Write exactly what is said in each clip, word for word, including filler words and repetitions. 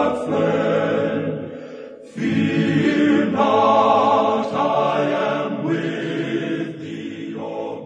have fled. Fear not, I am with thee, O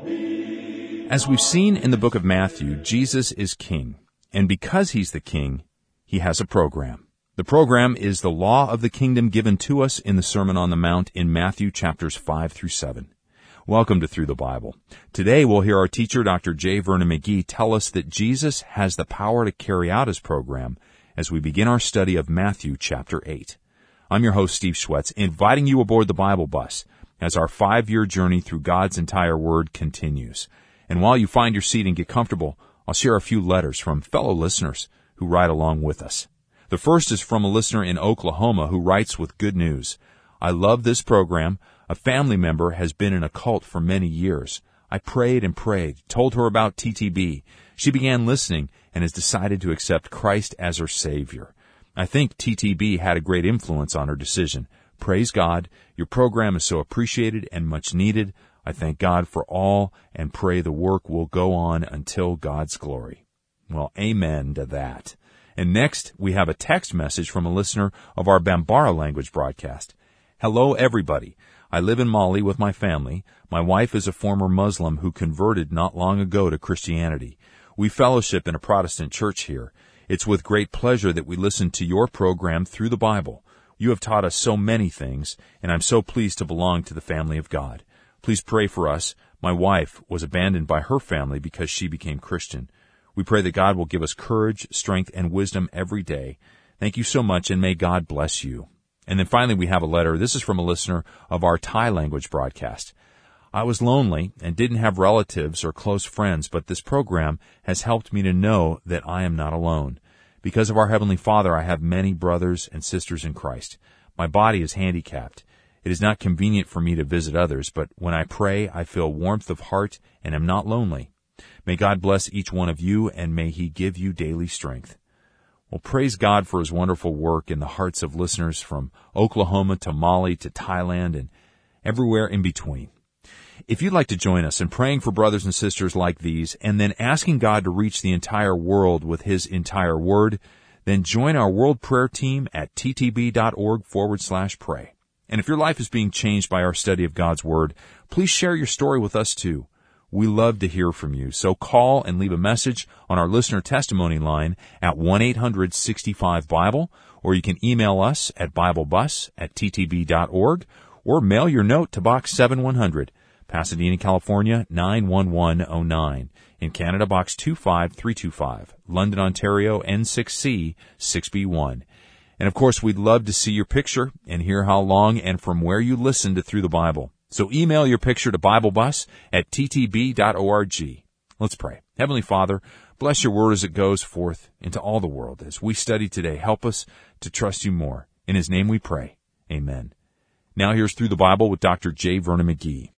be. As we've seen in the book of Matthew, Jesus is king. And because he's the king, he has a program. The program is the law of the kingdom given to us in the Sermon on the Mount in Matthew chapters five through seven. Welcome to Through the Bible. Today we'll hear our teacher, Doctor J. Vernon McGee, tell us that Jesus has the power to carry out his program as we begin our study of Matthew chapter eight. I'm your host, Steve Schwetz, inviting you aboard the Bible bus as our five-year journey through God's entire Word continues. And while you find your seat and get comfortable, I'll share a few letters from fellow listeners who ride along with us. The first is from a listener in Oklahoma who writes with good news. I love this program. A family member has been in a cult for many years. I prayed and prayed, told her about T T B. She began listening and has decided to accept Christ as her Savior. I think T T B had a great influence on her decision. Praise God. Your program is so appreciated and much needed. I thank God for all and pray the work will go on until God's glory. Well, amen to that. And next, we have a text message from a listener of our Bambara language broadcast. Hello, everybody. I live in Mali with my family. My wife is a former Muslim who converted not long ago to Christianity. We fellowship in a Protestant church here. It's with great pleasure that we listen to your program Through the Bible. You have taught us so many things, and I'm so pleased to belong to the family of God. Please pray for us. My wife was abandoned by her family because she became Christian. We pray that God will give us courage, strength, and wisdom every day. Thank you so much, and may God bless you. And then finally, we have a letter. This is from a listener of our Thai language broadcast. I was lonely and didn't have relatives or close friends, but this program has helped me to know that I am not alone. Because of our Heavenly Father, I have many brothers and sisters in Christ. My body is handicapped. It is not convenient for me to visit others, but when I pray, I feel warmth of heart and am not lonely. May God bless each one of you, and may He give you daily strength. Well, praise God for His wonderful work in the hearts of listeners from Oklahoma to Mali to Thailand and everywhere in between. If you'd like to join us in praying for brothers and sisters like these and then asking God to reach the entire world with His entire Word, then join our World Prayer Team at ttb.org forward slash pray. And if your life is being changed by our study of God's Word, please share your story with us too. We love to hear from you, so call and leave a message on our listener testimony line at one eight hundred sixty-five Bible, or you can email us at biblebus at ttb.org, or mail your note to Box seventy-one hundred, Pasadena, California, nine one one oh nine. In Canada, Box two five three two five, London, Ontario, N six C six B one. And of course, we'd love to see your picture and hear how long and from where you listen to Through the Bible. So email your picture to BibleBus at ttb dot org. Let's pray. Heavenly Father, bless your word as it goes forth into all the world. As we study today, help us to trust you more. In His name we pray. Amen. Now here's Through the Bible with Doctor J. Vernon McGee.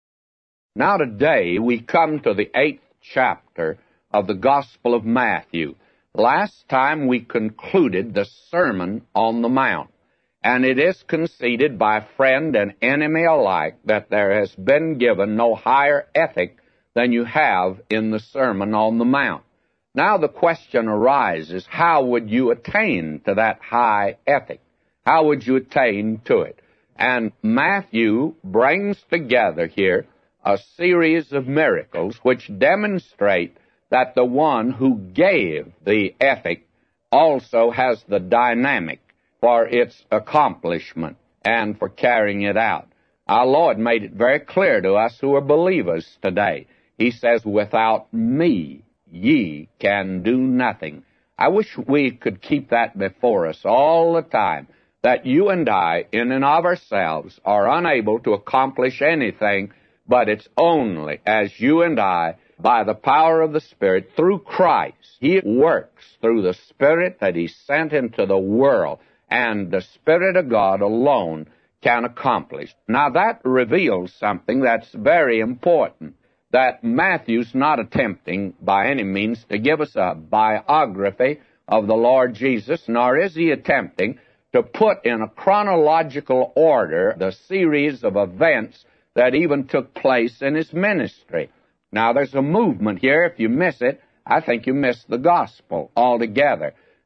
Now today we come to the eighth chapter of the Gospel of Matthew. Last time we concluded the Sermon on the Mount. And it is conceded by friend and enemy alike that there has been given no higher ethic than you have in the Sermon on the Mount. Now the question arises, how would you attain to that high ethic? How would you attain to it? And Matthew brings together here a series of miracles which demonstrate that the one who gave the ethic also has the dynamic for its accomplishment and for carrying it out. Our Lord made it very clear to us who are believers today. He says, without me, ye can do nothing. I wish we could keep that before us all the time, that you and I, in and of ourselves, are unable to accomplish anything, but it's only as you and I, by the power of the Spirit, through Christ, He works through the Spirit that He sent into the world, and the Spirit of God alone can accomplish. Now that reveals something that's very important, that Matthew's not attempting by any means to give us a biography of the Lord Jesus, nor is he attempting to put in a chronological order the series of events that even took place in his ministry. Now there's a movement here. If you miss it, I think you miss the gospel altogether.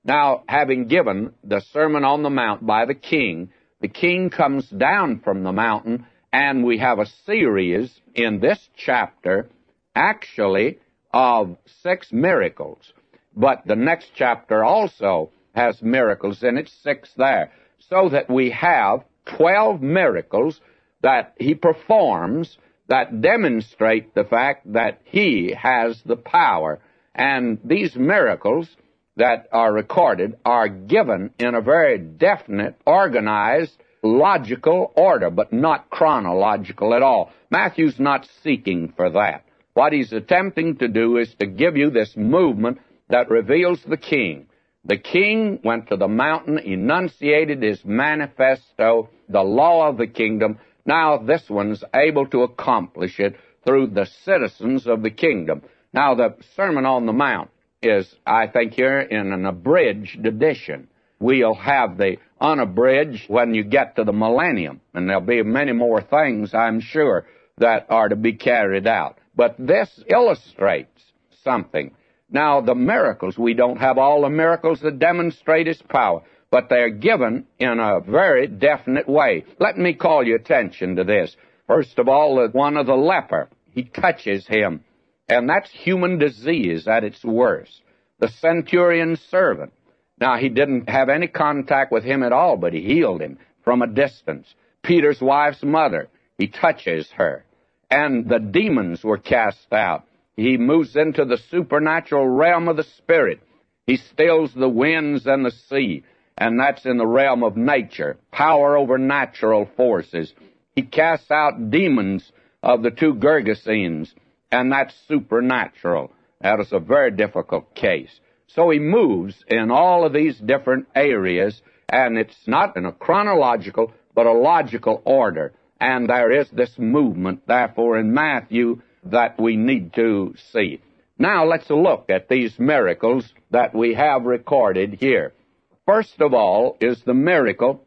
Now, having given the Sermon on the Mount by the king, the king comes down from the mountain, and we have a series in this chapter, actually, of six miracles. But the next chapter also has miracles in it, six there, so that we have twelve miracles that he performs that demonstrate the fact that he has the power. And these miracles that are recorded are given in a very definite, organized, logical order, but not chronological at all. Matthew's not seeking for that. What he's attempting to do is to give you this movement that reveals the king. The king went to the mountain, enunciated his manifesto, the law of the kingdom. Now this one's able to accomplish it through the citizens of the kingdom. Now the Sermon on the Mount is, I think, here in an abridged edition. We'll have the unabridged when you get to the millennium, and there'll be many more things, I'm sure, that are to be carried out. But this illustrates something. Now, the miracles, we don't have all the miracles that demonstrate his power, but they're given in a very definite way. Let me call your attention to this. First of all, the one of the leper, he touches him, and that's human disease at its worst. The centurion's servant, now he didn't have any contact with him at all, but he healed him from a distance. Peter's wife's mother, he touches her, and the demons were cast out. He moves into the supernatural realm of the Spirit. He stills the winds and the sea, and that's in the realm of nature, power over natural forces. He casts out demons of the two Gergesenes, and that's supernatural. That is a very difficult case. So he moves in all of these different areas, and it's not in a chronological, but a logical order. And there is this movement, therefore, in Matthew that we need to see. Now let's look at these miracles that we have recorded here. First of all is the miracle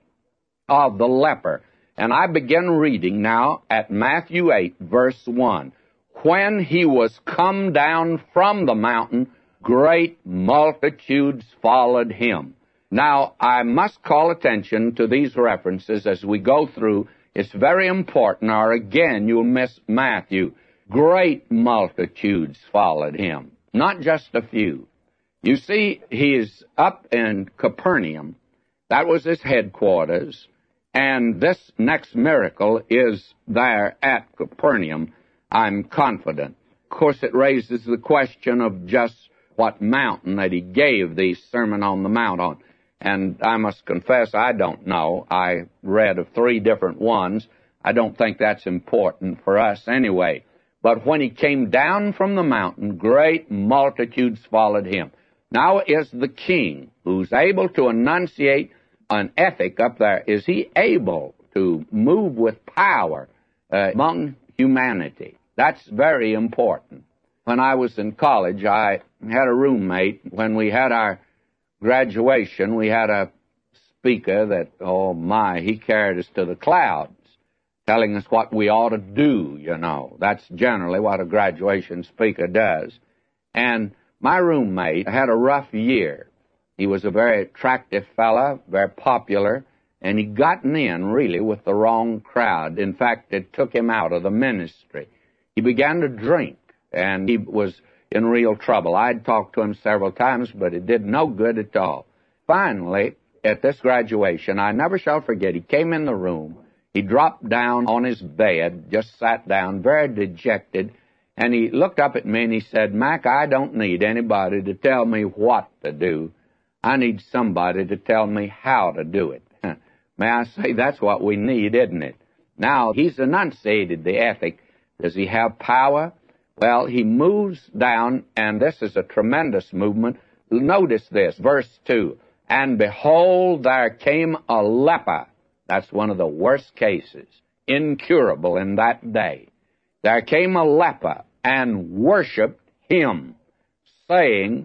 of the leper. And I begin reading now at Matthew eight, verse one. When he was come down from the mountain, great multitudes followed him. Now, I must call attention to these references as we go through. It's very important, or again, you'll miss Matthew. Great multitudes followed him, not just a few. You see, he is up in Capernaum. That was his headquarters. And this next miracle is there at Capernaum, I'm confident. Of course, it raises the question of just what mountain that he gave the Sermon on the Mount on. And I must confess, I don't know. I read of three different ones. I don't think that's important for us anyway. But when he came down from the mountain, great multitudes followed him. Now is the king, who's able to enunciate an ethic up there, is he able to move with power uh, among humanity? That's very important. When I was in college, I had a roommate. When we had our graduation, we had a speaker that, oh my, he carried us to the clouds, telling us what we ought to do, you know. That's generally what a graduation speaker does. And my roommate had a rough year. He was a very attractive fellow, very popular, and he'd gotten in, really, with the wrong crowd. In fact, it took him out of the ministry. He began to drink, and he was in real trouble. I'd talked to him several times, but it did no good at all. Finally, at this graduation, I never shall forget, he came in the room. He dropped down on his bed, just sat down, very dejected, and he looked up at me and he said, Mac, I don't need anybody to tell me what to do. I need somebody to tell me how to do it. May I say, that's what we need, isn't it? Now, he's enunciated the ethic. Does he have power? Well, he moves down, and this is a tremendous movement. Notice this, verse two. And behold, there came a leper. That's one of the worst cases, incurable in that day. There came a leper and worshipped him, saying,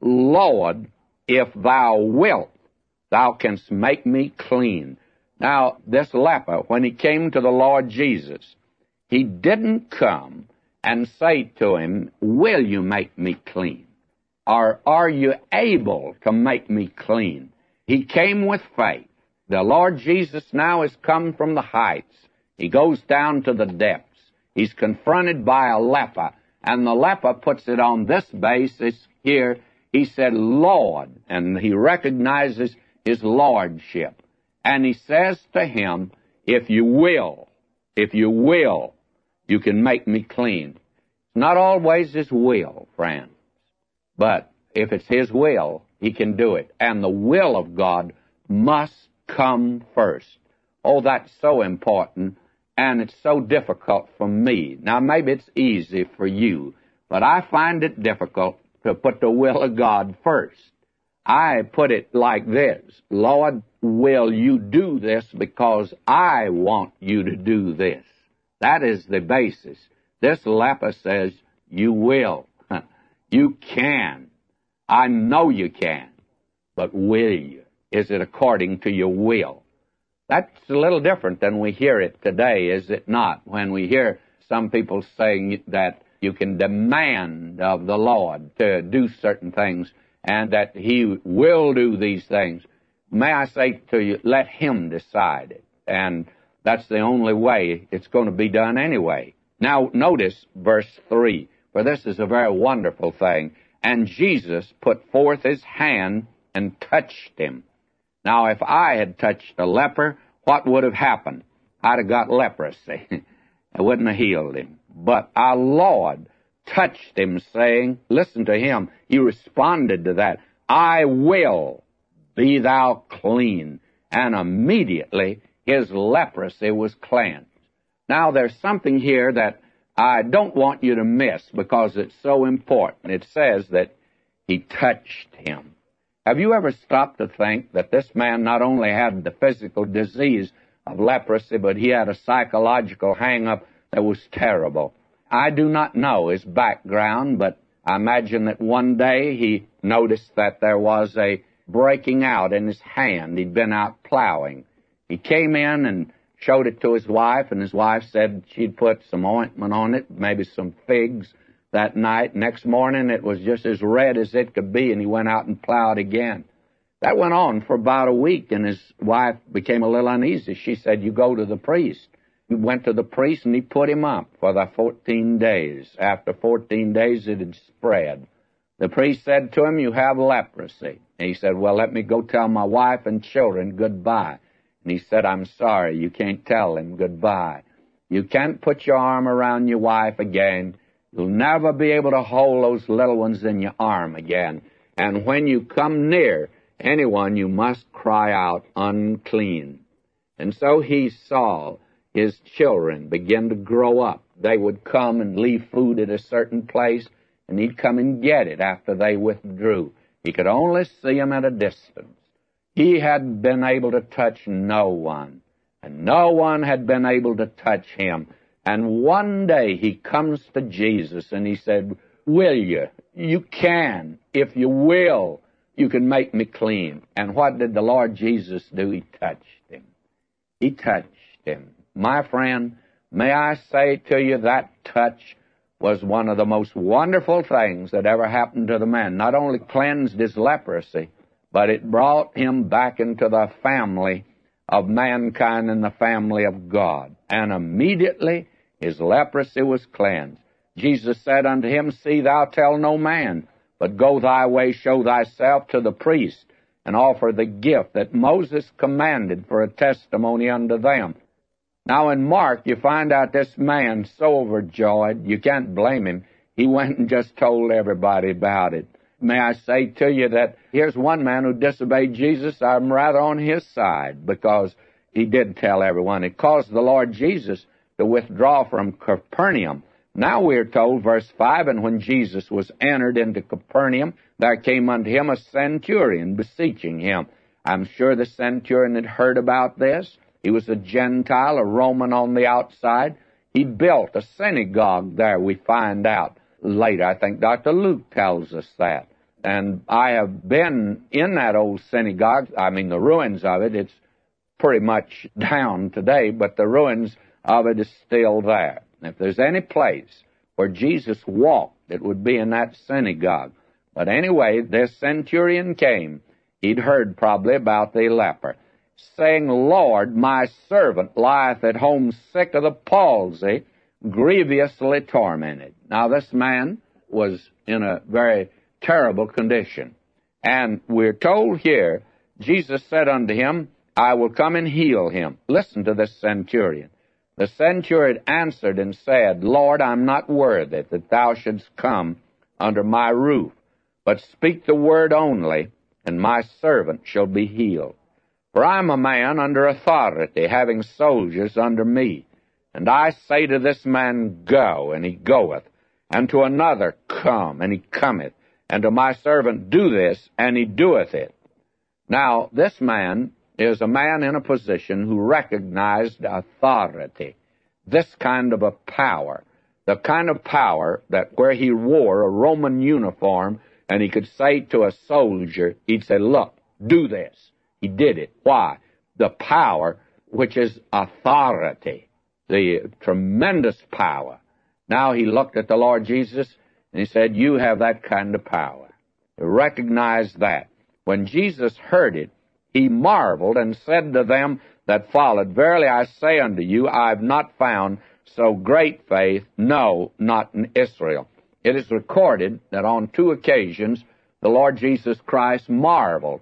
Lord, if thou wilt, thou canst make me clean. Now, this leper, when he came to the Lord Jesus, he didn't come and say to him, will you make me clean? Or are you able to make me clean? He came with faith. The Lord Jesus now has come from the heights. He goes down to the depths. He's confronted by a leper, and the leper puts it on this basis here. He said, Lord, and he recognizes his lordship. And he says to him, if you will, if you will, you can make me clean. It's not always his will, friends, but if it's his will, he can do it. And the will of God must come first. Oh, that's so important, and it's so difficult for me. Now, maybe it's easy for you, but I find it difficult to put the will of God first. I put it like this, Lord, will you do this because I want you to do this? That is the basis. This leper says, you will. You can. I know you can. But will you? Is it according to your will? That's a little different than we hear it today, is it not? When we hear some people saying that you can demand of the Lord to do certain things and that He will do these things. May I say to you, let Him decide it. And that's the only way it's going to be done anyway. Now, notice verse three, for this is a very wonderful thing. And Jesus put forth His hand and touched him. Now, if I had touched a leper, what would have happened? I'd have got leprosy. I wouldn't have healed him. But our Lord touched him, saying, listen to him, he responded to that, I will, be thou clean. And immediately his leprosy was cleansed. Now, there's something here that I don't want you to miss because it's so important. It says that he touched him. Have you ever stopped to think that this man not only had the physical disease of leprosy, but he had a psychological hang-up that was terrible? I do not know his background, but I imagine that one day he noticed that there was a breaking out in his hand. He'd been out plowing. He came in and showed it to his wife, and his wife said she'd put some ointment on it, maybe some figs that night. Next morning, it was just as red as it could be, and he went out and plowed again. That went on for about a week, and his wife became a little uneasy. She said, you go to the priest. He went to the priest, and he put him up for the fourteen days. After fourteen days, it had spread. The priest said to him, you have leprosy. And he said, well, let me go tell my wife and children goodbye. And he said, I'm sorry, you can't tell them goodbye. You can't put your arm around your wife again. You'll never be able to hold those little ones in your arm again. And when you come near anyone, you must cry out, unclean. And so he saw his children begin to grow up. They would come and leave food at a certain place, and he'd come and get it after they withdrew. He could only see them at a distance. He had been able to touch no one, and no one had been able to touch him. And one day he comes to Jesus and he said, will you? You can. If you will, you can make me clean. And what did the Lord Jesus do? He touched him. He touched him. My friend, may I say to you that touch was one of the most wonderful things that ever happened to the man. Not only cleansed his leprosy, but it brought him back into the family of mankind and the family of God. And immediately his leprosy was cleansed. Jesus said unto him, see thou tell no man, but go thy way, show thyself to the priest, and offer the gift that Moses commanded for a testimony unto them. Now in Mark, you find out this man so overjoyed, you can't blame him. He went and just told everybody about it. May I say to you that here's one man who disobeyed Jesus. I'm rather on his side because he did tell everyone. It caused the Lord Jesus to withdraw from Capernaum. Now we're told, verse five, and when Jesus was entered into Capernaum, there came unto him a centurion beseeching him. I'm sure the centurion had heard about this. He was a Gentile, a Roman on the outside. He built a synagogue there, we find out later. I think Doctor Luke tells us that. And I have been in that old synagogue. I mean, the ruins of it, it's pretty much down today, but the ruins of it is still there. If there's any place where Jesus walked, it would be in that synagogue. But anyway, this centurion came. He'd heard probably about the leper, saying, Lord, my servant lieth at home sick of the palsy, grievously tormented. Now, this man was in a very terrible condition. And we're told here, Jesus said unto him, I will come and heal him. Listen to this centurion. The centurion answered and said, Lord, I'm not worthy that thou shouldst come under my roof, but speak the word only, and my servant shall be healed. For I am a man under authority, having soldiers under me. And I say to this man, Go, and he goeth, and to another, Come, and he cometh, and to my servant, Do this, and he doeth it. Now, this man is a man in a position who recognized authority, this kind of a power, the kind of power that where he wore a Roman uniform and he could say to a soldier, he'd say, Look, do this. He did it. Why? The power, which is authority, the tremendous power. Now he looked at the Lord Jesus and he said, You have that kind of power. He recognized that. When Jesus heard it, he marveled and said to them that followed, Verily I say unto you, I have not found so great faith, no, not in Israel. It is recorded that on two occasions the Lord Jesus Christ marveled.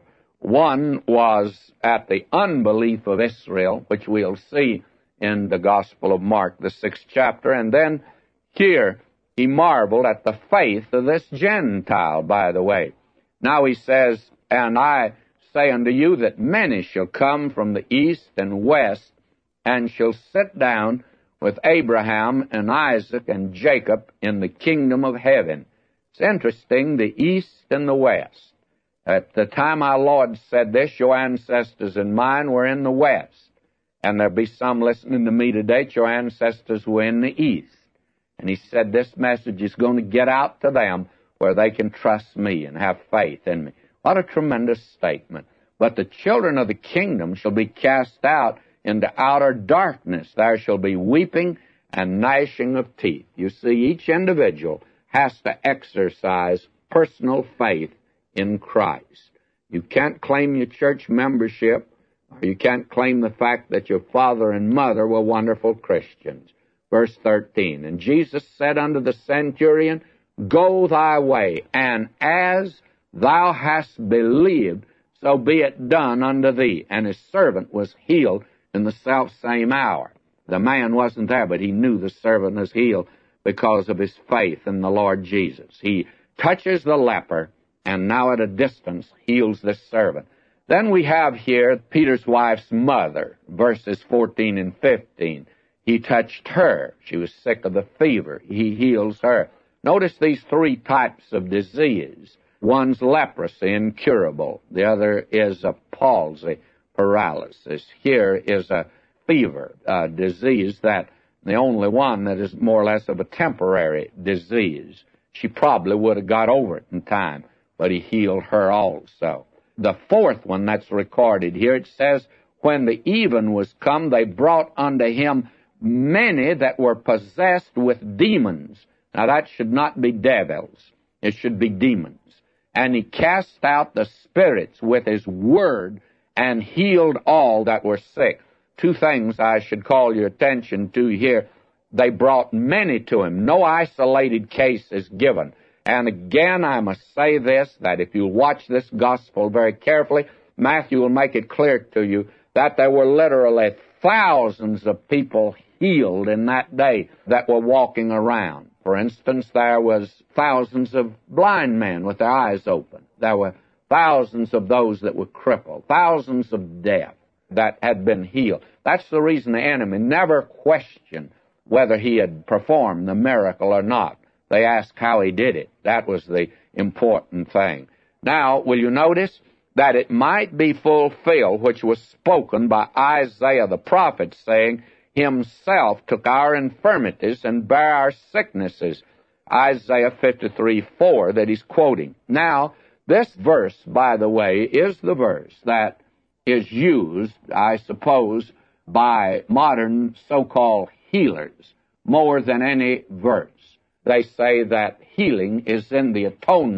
One was at the unbelief of Israel, which we'll see in the Gospel of Mark, the sixth chapter, and then here he marveled at the faith of this Gentile, by the way. Now he says, And I say unto you that many shall come from the east and west, and shall sit down with Abraham and Isaac and Jacob in the kingdom of heaven. It's interesting, the east and the west. At the time our Lord said this, your ancestors and mine were in the west. And there'll be some listening to me today, your ancestors were in the east. And he said this message is going to get out to them where they can trust me and have faith in me. What a tremendous statement. But the children of the kingdom shall be cast out into outer darkness. There shall be weeping and gnashing of teeth. You see, each individual has to exercise personal faith in Christ. You can't claim your church membership, or you can't claim the fact that your father and mother were wonderful Christians. Verse thirteen, And Jesus said unto the centurion, Go thy way, and as thou hast believed, so be it done unto thee. And his servant was healed in the selfsame hour. The man wasn't there, but he knew the servant was healed because of his faith in the Lord Jesus. He touches the leper, and now at a distance heals this servant. Then we have here Peter's wife's mother, verses fourteen and fifteen. He touched her. She was sick of the fever. He heals her. Notice these three types of disease. One's leprosy, incurable. The other is a palsy, paralysis. Here is a fever, a disease that the only one that is more or less of a temporary disease. She probably would have got over it in time, but he healed her also. The fourth one that's recorded here, it says, When the even was come, they brought unto him many that were possessed with demons. Now that should not be devils. It should be demons. And he cast out the spirits with his word and healed all that were sick. Two things I should call your attention to here. They brought many to him. No isolated case is given. And again, I must say this, that if you watch this gospel very carefully, Matthew will make it clear to you that there were literally thousands of people healed in that day that were walking around. For instance, there was thousands of blind men with their eyes open. There were thousands of those that were crippled, thousands of deaf that had been healed. That's the reason the enemy never questioned whether he had performed the miracle or not. They asked how he did it. That was the important thing. Now, will you notice that it might be fulfilled, which was spoken by Isaiah the prophet, saying, Himself took our infirmities and bare our sicknesses. Isaiah fifty-three four that he's quoting. Now, this verse, by the way, is the verse that is used, I suppose, by modern so-called healers more than any verse. They say that healing is in the atonement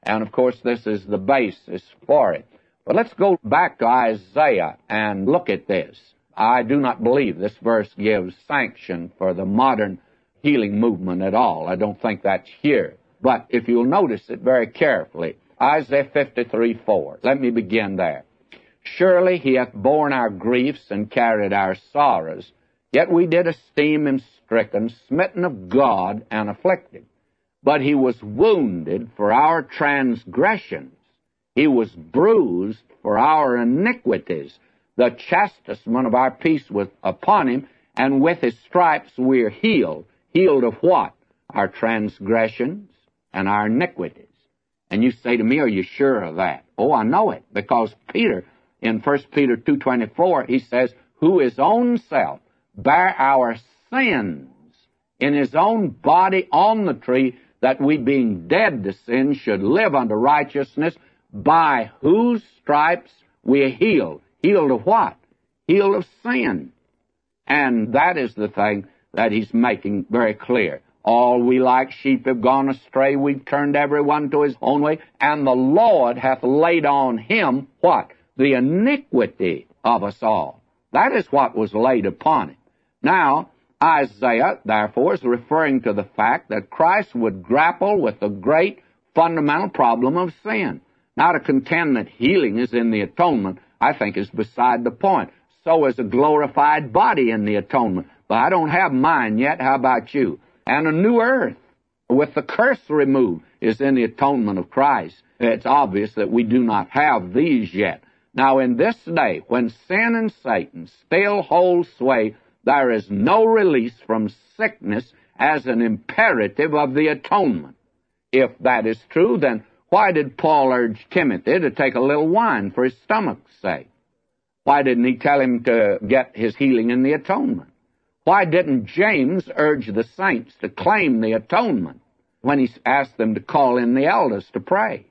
And, of course, this is the basis for it. But let's go back to Isaiah and look at this. I do not believe this verse gives sanction for the modern healing movement at all. I don't think that's here. But if you'll notice it very carefully, Isaiah fifty-three four. Let me begin there. Surely he hath borne our griefs and carried our sorrows, yet we did esteem him stricken, smitten of God, and afflicted. But he was wounded for our transgressions. He was bruised for our iniquities. The chastisement of our peace was upon him, and with his stripes we are healed. Healed of what? Our transgressions and our iniquities. And you say to me, are you sure of that? Oh, I know it, because Peter, in First Peter two twenty-four, he says, who his own self bare our sins in his own body on the tree, that we being dead to sin should live unto righteousness, by whose stripes we are healed. Healed of what? Healed of sin. And that is the thing that he's making very clear. All we like sheep have gone astray. We've turned every one to his own way. And the Lord hath laid on him what? The iniquity of us all. That is what was laid upon him. Now, Isaiah, therefore, is referring to the fact that Christ would grapple with the great fundamental problem of sin. Now, to contend that healing is in the atonement, I think is beside the point. So is a glorified body in the atonement. But I don't have mine yet. How about you? And a new earth with the curse removed is in the atonement of Christ. It's obvious that we do not have these yet. Now, in this day, when sin and Satan still hold sway, there is no release from sickness as an imperative of the atonement. If that is true, then why did Paul urge Timothy to take a little wine for his stomach's sake? Why didn't he tell him to get his healing in the atonement? Why didn't James urge the saints to claim the atonement when he asked them to call in the elders to pray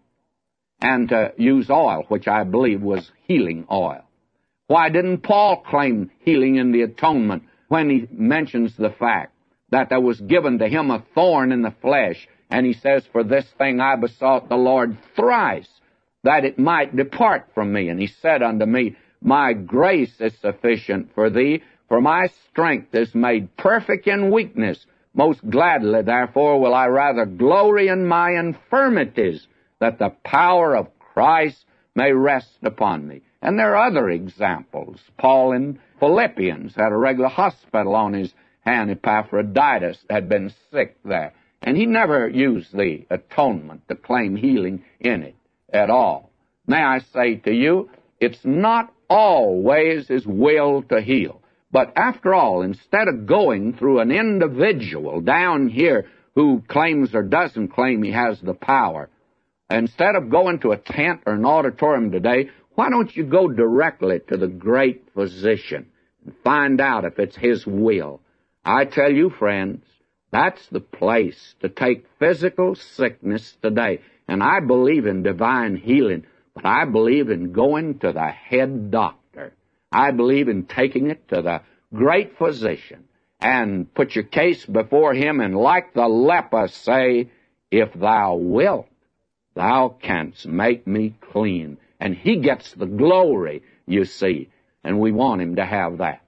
and to use oil, which I believe was healing oil? Why didn't Paul claim healing in the atonement when he mentions the fact that there was given to him a thorn in the flesh, and he says, for this thing I besought the Lord thrice, that it might depart from me. And he said unto me, my grace is sufficient for thee, for my strength is made perfect in weakness. Most gladly, therefore, will I rather glory in my infirmities, that the power of Christ may rest upon me. And there are other examples. Paul in Philippians had a regular hospital on his hand. Epaphroditus had been sick there. And he never used the atonement to claim healing in it at all. May I say to you, it's not always his will to heal. But after all, instead of going through an individual down here who claims or doesn't claim he has the power, instead of going to a tent or an auditorium today, why don't you go directly to the great physician and find out if it's his will? I tell you, friends, that's the place to take physical sickness today. And I believe in divine healing, but I believe in going to the head doctor. I believe in taking it to the great physician and put your case before him, and like the leper say, if thou wilt, thou canst make me clean. And he gets the glory, you see, and we want him to have that.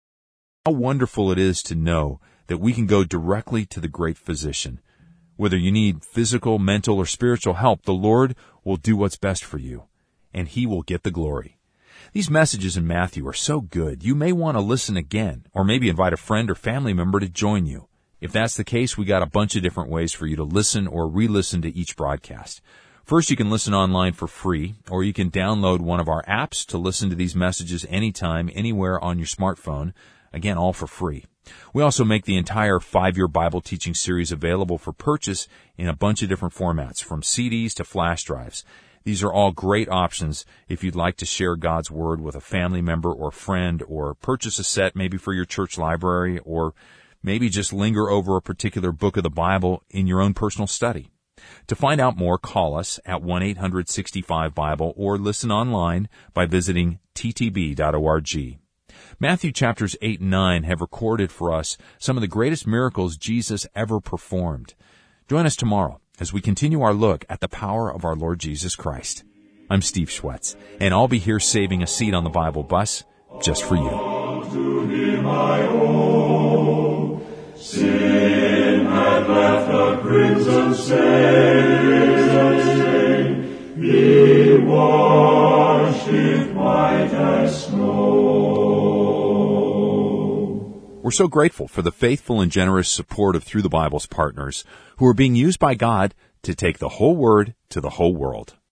How wonderful it is to know that we can go directly to the great physician. Whether you need physical, mental, or spiritual help, the Lord will do what's best for you, and he will get the glory. These messages in Matthew are so good, you may want to listen again, or maybe invite a friend or family member to join you. If that's the case, we got a bunch of different ways for you to listen or re-listen to each broadcast. First, you can listen online for free, or you can download one of our apps to listen to these messages anytime, anywhere on your smartphone. Again, all for free. We also make the entire five-year Bible teaching series available for purchase in a bunch of different formats, from C Ds to flash drives. These are all great options if you'd like to share God's Word with a family member or friend, or purchase a set maybe for your church library, or maybe just linger over a particular book of the Bible in your own personal study. To find out more, call us at one eight hundred sixty-five Bible or listen online by visiting t t b dot org. Matthew chapters eight and nine have recorded for us some of the greatest miracles Jesus ever performed. Join us tomorrow as we continue our look at the power of our Lord Jesus Christ. I'm Steve Schwetz, and I'll be here saving a seat on the Bible bus just for you. To him I owe. Sin had left a crimson stain, he washed it white as snow. We're so grateful for the faithful and generous support of Through the Bible's partners, who are being used by God to take the whole Word to the whole world.